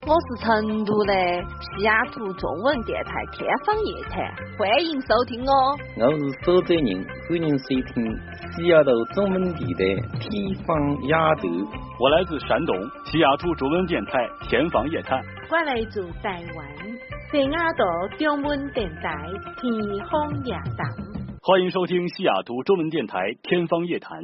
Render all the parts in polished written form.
我是成都的西雅图中文电台天方夜谭，欢迎收听哦。 我是苏州人，欢迎收听西雅图中文电台天方夜谭。 我来自山东西雅图中文电台天方夜谭。 我来自台湾西雅图中文电台天方夜谭。 欢迎收听西雅图中文电台天方夜谭。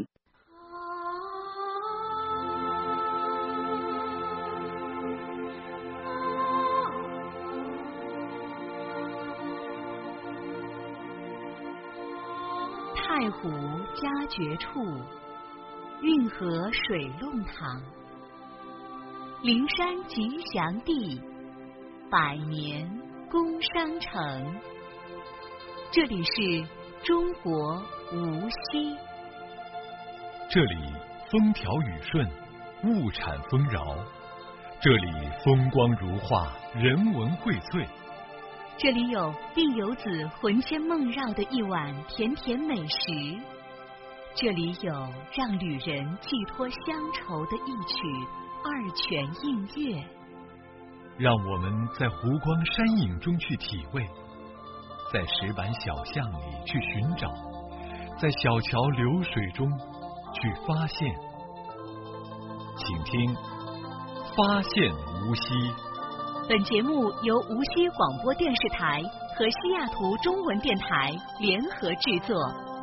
太湖佳绝处，运河水弄堂，灵山吉祥地，百年工商城。这里是中国无锡。 这里风调雨顺，物产丰饶。这里风光如画，人文荟萃。 这里有令游子魂牵梦绕的一碗甜甜美食，这里有让旅人寄托乡愁的一曲二泉映月。 让我们在湖光山影中去体味，在石板小巷里去寻找，在小桥流水中去发现。请听《发现无锡》。 本节目由无锡广播电视台和西雅图中文电台联合制作。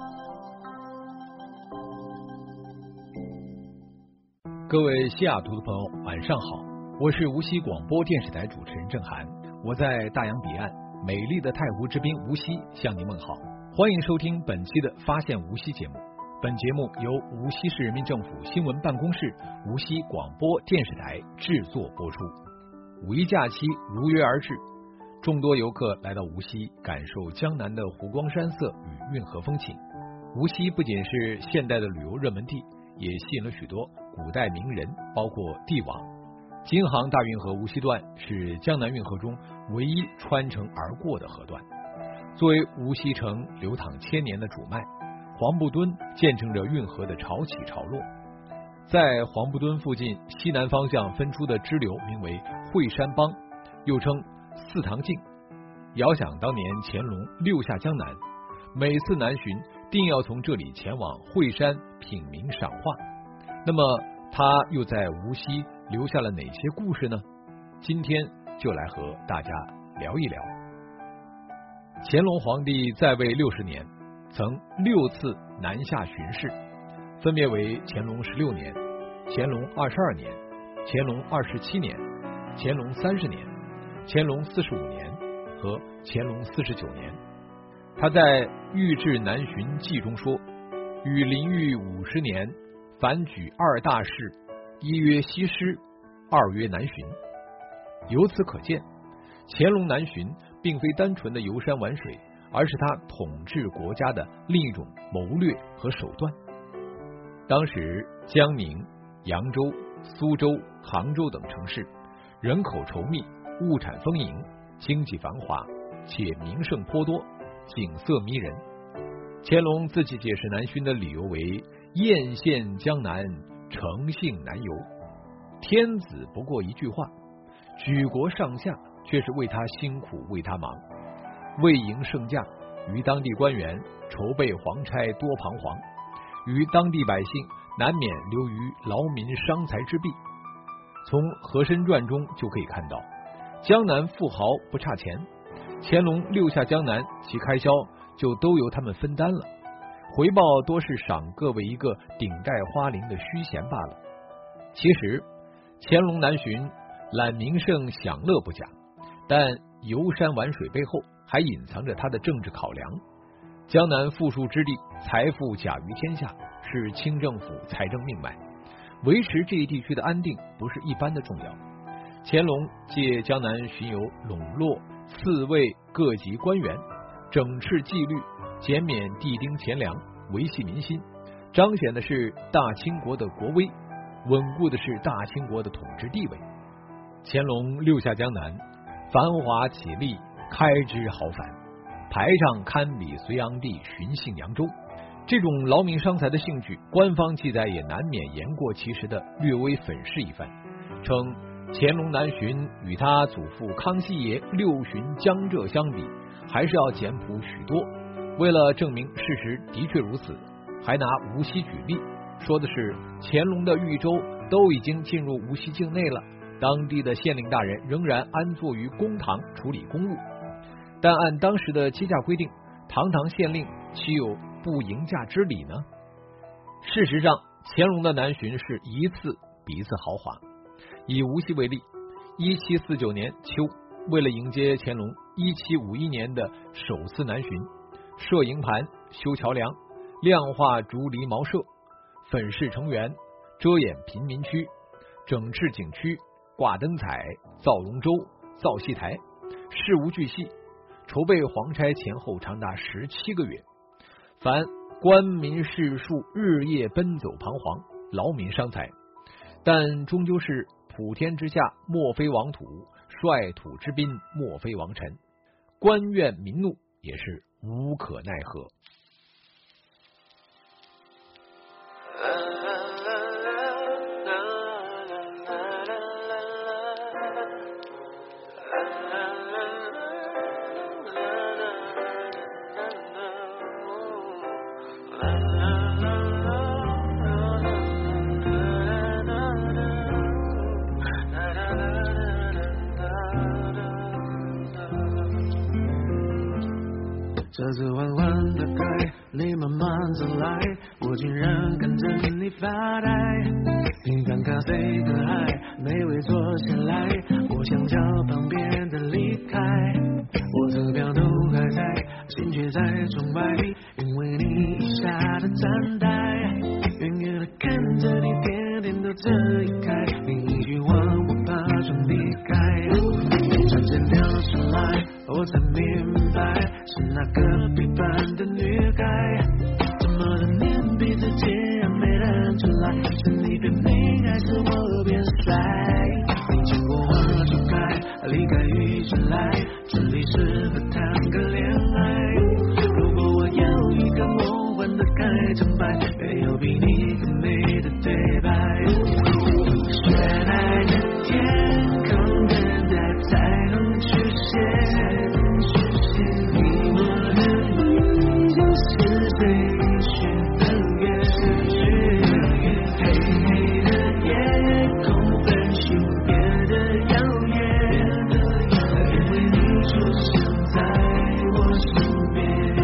各位西雅图的朋友，晚上好，我是无锡广播电视台主持人郑涵，我在大洋彼岸美丽的太湖之滨无锡向您问好，欢迎收听本期的《发现无锡》节目。本节目由无锡市人民政府新闻办公室、无锡广播电视台制作播出。五一假期如约而至，众多游客来到无锡，感受江南的湖光山色与运河风情。无锡不仅是现代的旅游热门地，也吸引了许多古代名人，包括帝王。京杭大运河无锡段是江南运河中唯一穿城而过的河段，作为无锡城流淌千年的主脉，黄埔墩见证着运河的潮起潮落。在黄埔墩附近西南方向分出的支流名为惠山帮，又称四塘泾。遥想当年乾隆六下江南，每次南巡定要从这里前往惠山品茗赏画。那么他又在无锡留下了哪些故事呢？今天就来和大家聊一聊。乾隆皇帝在位60年，曾6次南下巡视，分别为乾隆16年、乾隆22年、乾隆27年、乾隆30年、乾隆45年和乾隆49年。他在《御制南巡记》中说：“与临御50年，凡举2大事，一曰西施，二曰南巡。”由此可见，乾隆南巡并非单纯的游山玩水，而是他统治国家的另一种谋略和手段。当时江宁、扬州、苏州、杭州等城市人口稠密，物产丰盈，经济繁华，且名胜颇多，景色迷人。乾隆自己解释南巡的理由为艳羡江南，诚信难游。天子不过一句话，举国上下却是为他辛苦，为他忙。为迎圣驾，于当地官员筹备皇差多彷徨，于当地百姓难免流于劳民伤财之弊。从《和珅传》中就可以看到，江南富豪不差钱，乾隆6下江南，其开销就都由他们分担了，回报多是赏各位一个顶戴花翎的虚衔罢了。其实乾隆南巡揽名胜享乐不假，但游山玩水背后还隐藏着他的政治考量。江南富庶之地，财富甲于天下，是清政府财政命脉，维持这一地区的安定不是一般的重要。乾隆借江南巡游笼络4位各级官员，整饬纪律，减免地丁钱粮，维系民心，彰显的是大清国的国威，稳固的是大清国的统治地位。乾隆6下江南，繁华绮丽，开枝豪繁，排场堪比隋炀帝巡幸扬州。这种劳民伤财的兴趣，官方记载也难免言过其实的略微粉饰一番，称乾隆南巡与他祖父康熙爷六巡江浙相比，还是要简朴许多。为了证明事实的确如此，还拿无锡举例，说的是乾隆的豫州都已经进入无锡境内了，当地的县令大人仍然安坐于公堂处理公务。但按当时的机价规定，堂堂县令岂有不迎驾之理呢？事实上，乾隆的南巡是一次比一次豪华。以无锡为例，1749年秋，为了迎接乾隆1751年的首次南巡，设营盘、修桥梁、亮化竹篱茅舍、粉饰成园、遮掩贫民区、整治景区、挂灯彩、造龙舟、造戏台，事无巨细，筹备皇差前后长达17个月，凡官民士庶日夜奔走彷徨，劳民伤财，但终究是普天之下莫非王土，率土之滨莫非王臣，官怨民怒也是无可奈何。 这次缓缓打开，你慢慢走来，我竟然看着你发呆。你尴尬 say 个 hi， 没位坐下来，我想叫旁边的离开。我车票都还在，心却在窗外，因为你一下的站台。远远的看着你点点头这一开，你一句话我马上离开。转身跳上来，我才明白是那个背叛的女孩。怎么的年彼此竟然没认出来，是你变美还是我变帅？你牵过我就该离开雨水来，这里适合谈个恋爱。如果我有一个梦幻的开场白，没有比你更美的对白。雪白的天空等待彩虹出现，你我的你就是最雪的月，黑黑的夜空分数变得耀眼，因为你出现在我身边。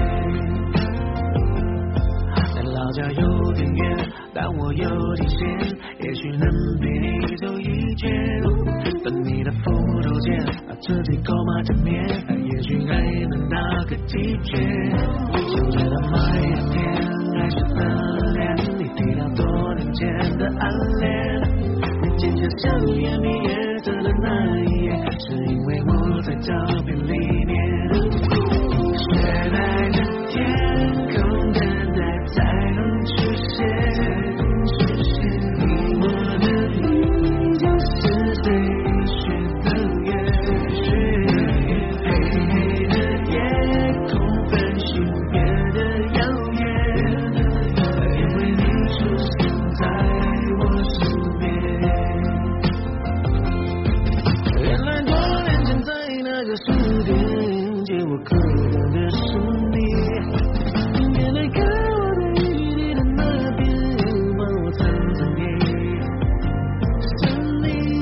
在老家有点远，但我有点闲，也许能陪你走一圈。等你的斧头剑，彻底扣马正面，也许还能打个几圈。想知道哪一天还是分恋，你提到多年前的暗恋，你剪下香烟蜜夜色的那一夜，是因为我在照片里面。雪白的天空等待彩虹出现，你我的你就是最雪的月，黑黑的夜空分数变得耀眼，因为你出现在我身边。原来多年前在那个书店借我课本的是你，原来看我的雨滴的那边帮我藏着你，是你。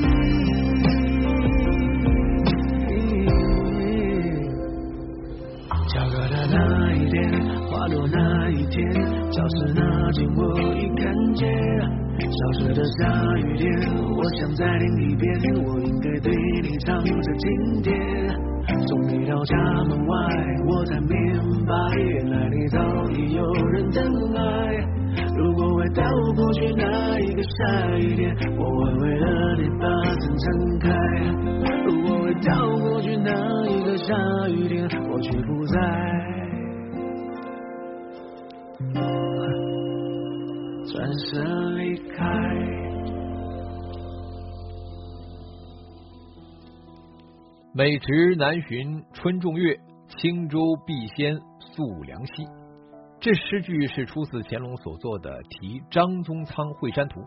下课的那一天，花落那一天，教室那间我已看见。消失的下雨天，我想再听一遍，我应该对你唱着经典。从你到家门外，我才明白，原来你早已有人等爱。如果回到过去那一个下雨天，我会为了你把伞撑开。如果回到过去那一个下雨天，我却不在，转身离开。 美值南巡春仲月，轻舟碧仙宿梁溪。这诗句是出自乾隆所作的题张宗仓会山图，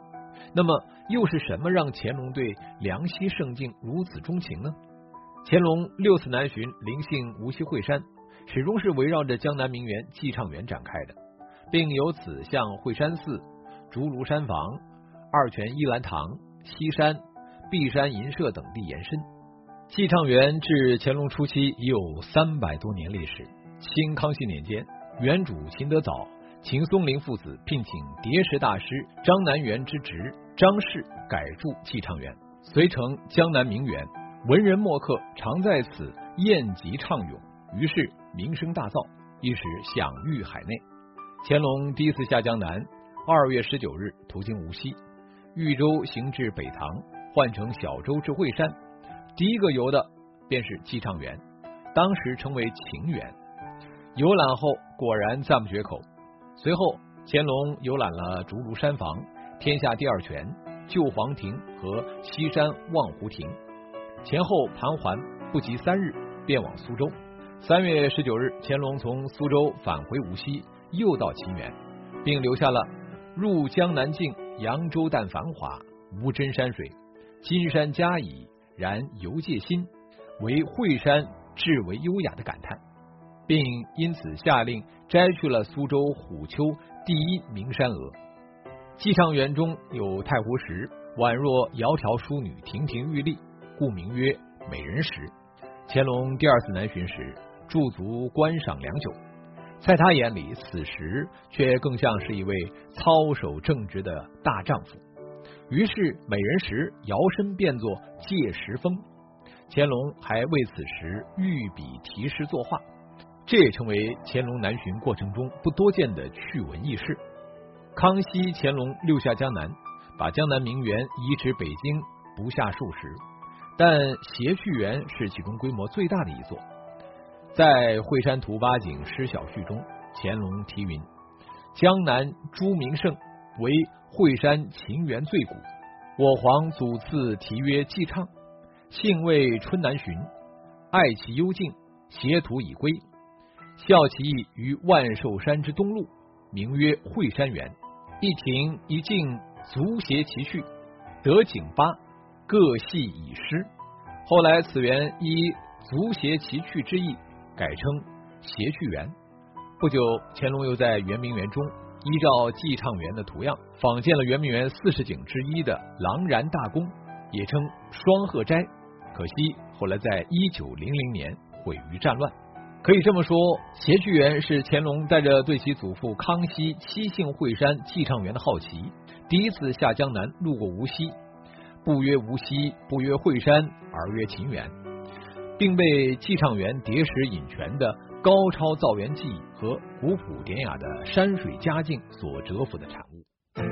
那么又是什么让乾隆对梁溪胜境如此钟情呢？乾隆6次南巡临幸无锡会山，始终是围绕着江南名园寄畅园展开的，并由此向会山寺、竹庐山房、二泉依兰堂、西山、碧山银舍等地延伸。寄畅园至乾隆初期已有300多年历史。清康熙年间，园主秦德藻、秦松龄父子聘请叠石大师张南园之侄张氏改筑寄畅园，遂成江南名园。文人墨客常在此宴集畅咏，于是名声大噪，一时享誉海内。乾隆第一次下江南，2月19日途经无锡，豫州行至北塘，换乘小舟至会山，第一个游的便是寄畅园，当时称为晴园。游览后果然赞不绝口。随后乾隆游览了竹庐山房、天下第二泉、旧皇庭和西山望湖亭，前后盘桓不及3日，便往苏州。3月19日，乾隆从苏州返回无锡，又到晴园，并留下了入江南境，扬州淡繁华，无真山水，金山佳矣，然犹介新，为会山至为优雅的感叹，并因此下令摘去了苏州虎丘第一名山鹅。寄畅园中有太湖石，宛若窈窕淑女，亭亭玉立，故名曰美人石。乾隆第2次南巡时，驻足观赏良久，在他眼里，此时却更像是一位操守正直的大丈夫。于是美人石摇身变作借石峰，乾隆还为此石御笔题诗作画，这也成为乾隆南巡过程中不多见的趣闻轶事。康熙、乾隆6下江南，把江南名园移至北京不下数十，但谐趣园是其中规模最大的一座。在《会山图八景诗小序》中，乾隆题云：江南诸名胜，为会山晴园最古。我皇祖赐题曰寄畅，幸为春南巡，爱其幽静，携图已归。效其意于万寿山之东麓，名曰会山园。一亭一径，足携其趣，得景八，各系以诗。后来此园依足携其趣之意，改称谐趣园。不久，乾隆又在圆明园中依照寄畅园的图样，仿建了圆明园40景之一的琅然大宫，也称双鹤斋。可惜后来在1900年毁于战乱。可以这么说，谐趣园是乾隆带着对其祖父康熙7幸会山寄畅园的好奇，第一次下江南路过无锡，不约无锡，不约会山，而约晴园，并被寄畅园叠石引泉的高超造园技艺和古朴典雅的山水佳境所折服的产物。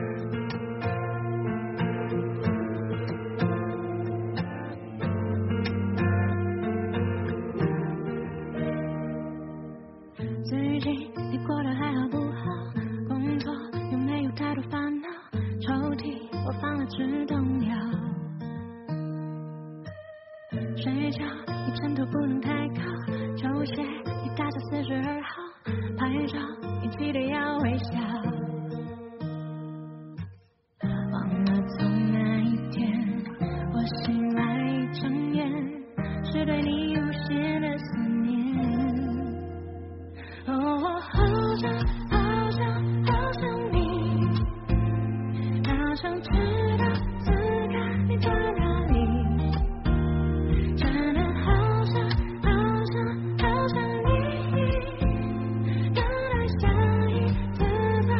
最近你过得还好不好？工作有没有太多烦恼？抽屉我放了止痛药。睡觉你枕头不能太靠，球鞋你打着42号，拍照你记得要微笑。忘了从那一天我醒来睁眼，是对你无限的思念。哦，我好想好想好想你，好想知道此刻你在哪里。真的好想好想好想你，等待下一次再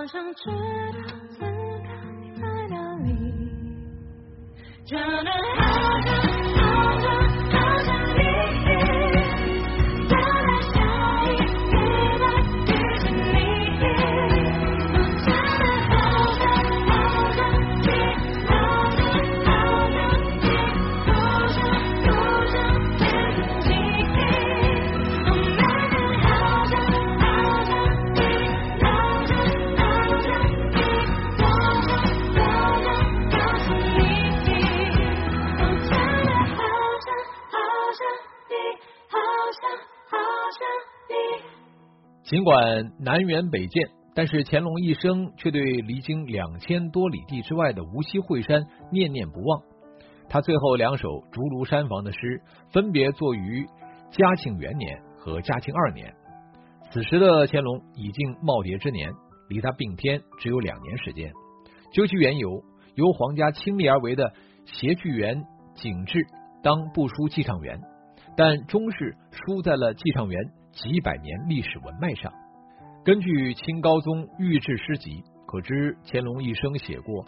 想知道此刻你在哪里，真的好想好想好想你，我在下一秒再遇见你，我真的好想好想你，好想好想你，不想不想别人记忆，我每天好想好想你，好想好想你，我想好想告诉你，我真的好想好想你，好想好想你。 尽管南辕北渐，但是乾隆一生却对离经2000多里地之外的无锡惠山念念不忘。他最后2首竹庐山房的诗分别作于嘉庆元年和嘉庆2年。此时的乾隆已经耄耋之年，离他并天只有2年时间。究其缘由，由皇家亲力而为的协剧员景致当部书记唱员，但终是输在了记唱员几百年历史文脉上。根据清高宗御制诗集，可知乾隆一生写过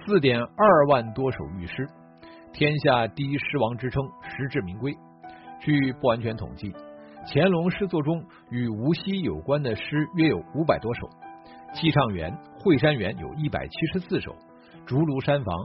4.2万多首御诗，天下第一诗王之称实至名归。据不完全统计，乾隆诗作中与无锡有关的诗约有500多首，记唱园、惠山园有174首，竹庐山房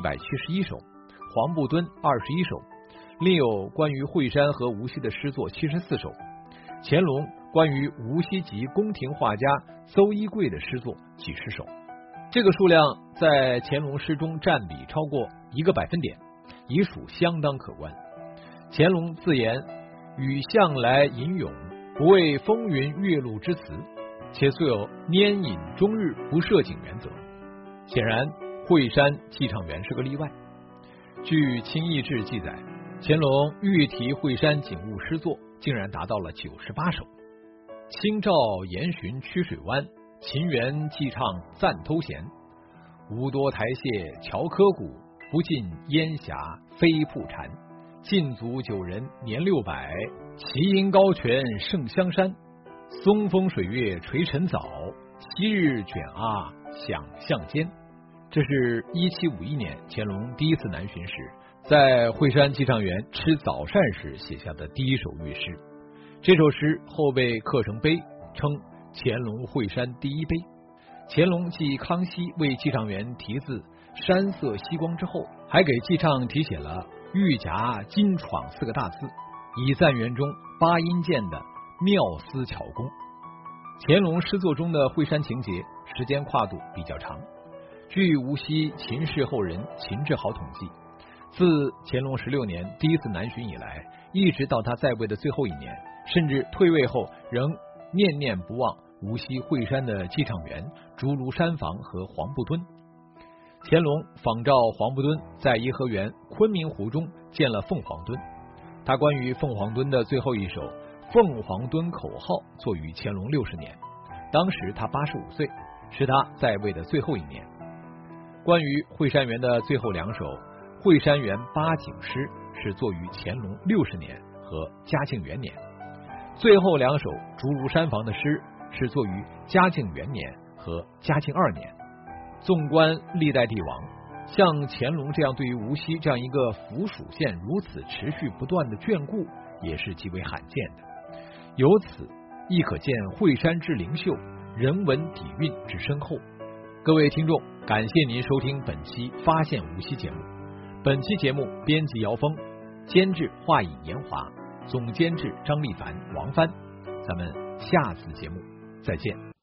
171首，黄布墩21首，另有关于惠山和无锡的诗作74首。乾隆关于无锡籍宫廷画家邹一贵的诗作几十首，这个数量在乾隆诗中占比超过1个百分点，已属相当可观。乾隆自言语向来吟咏，不为风云月露之词，且素有拈饮终日不涉景原则。显然惠山记唱园是个例外。据清议志记载，乾隆御题惠山景物诗作竟然达到了98首。清照严巡曲水湾，秦园寄唱赞偷闲。无多台榭樵柯骨，不尽烟霞飞瀑禅。尽足9人年600，齐音高泉胜香山。松风水月垂尘早，昔日卷阿想象间。这是1751年乾隆第一次南巡时，在惠山记唱园吃早膳时写下的第一首御诗。这首诗后被刻成碑，称乾隆惠山第一碑。乾隆继康熙为记唱园题字山色曦光之后，还给记唱题写了玉夹金闯4个大字，以赞园中8音键的妙思巧工。乾隆诗作中的惠山情节时间跨度比较长。据无锡秦氏后人秦志豪统计，自乾隆16年第一次南巡以来，一直到他在位的最后1年，甚至退位后仍念念不忘无锡惠山的记唱园、竹庐山房和黄布墩。乾隆仿照黄布墩，在颐和园昆明湖中建了凤凰墩。他关于凤凰墩的最后一首《凤凰墩口号》作于乾隆60年，当时他85岁，是他在位的最后1年。关于惠山园的最后2首《惠山园8景诗》是作于乾隆60年和嘉庆元年，最后2首竹庐山房的诗是作于嘉庆元年和嘉庆2年。纵观历代帝王，像乾隆这样对于无锡这样一个府属县如此持续不断的眷顾，也是极为罕见的。由此亦可见惠山之灵秀，人文底蕴之深厚。各位听众，感谢您收听本期发现无锡节目。本期节目编辑姚峰，监制华影严华，总监制张立凡、王帆。咱们下次节目再见。